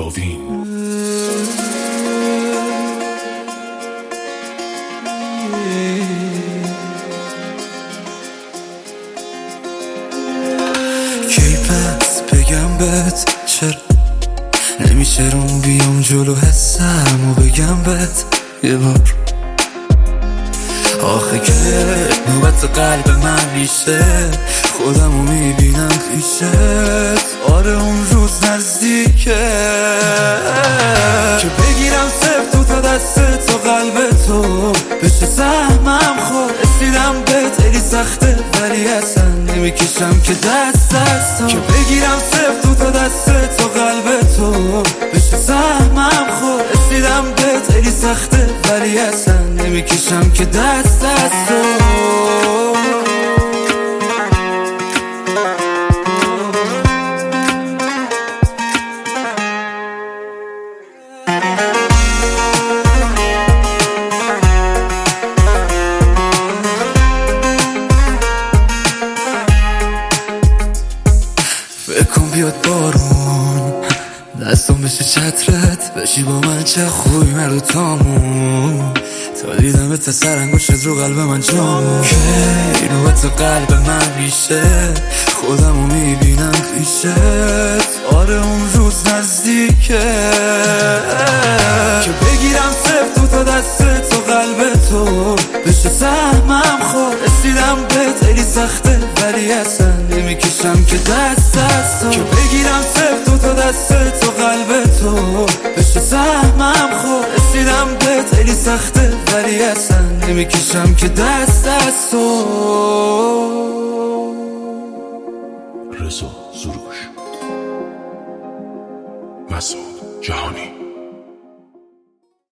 داروین. کی پس بگم بهت چرا نمیشه روم بیام جلو حسم و بگم بهت یه بار آخه که نوبت قلب من میشه خودمو میبینم پیشت. آره اون روز نزدیکه که بگیرم صرف تو تا دست و قلب تو بشه سهمم خور. رسیدم بهت خیلی سخته ولی اصلا نمیکشم که دست تو که بگیرم صرف تو تا دست و قلب تو بشه سهمم خور. رسیدم بهت خیلی سخته ولی اصلا نمیکشم که دست تو. بکن بیاد بارون دستم بشه چترت بشی با من چه خوبی من رو تامون تا دیدم تا سرانگشت رو قلب من جامون که نوبت قلب من میشه خودمو میبینم پیشت. آره اون روز نزدیکه که بگیرم صرف تو تا دست و قلب تو بشه سهمم خور. رسیدم بهت خیلی سخته ولی اصلا نمیکشم که دست تو که بگیرم صرف تو تا دست و قلب تو بشه سهمم خور. رسیدم بهت خیلی سخته ولی اصلا نمیکشم که دست تو. رضا سروش، مسعود جهانی.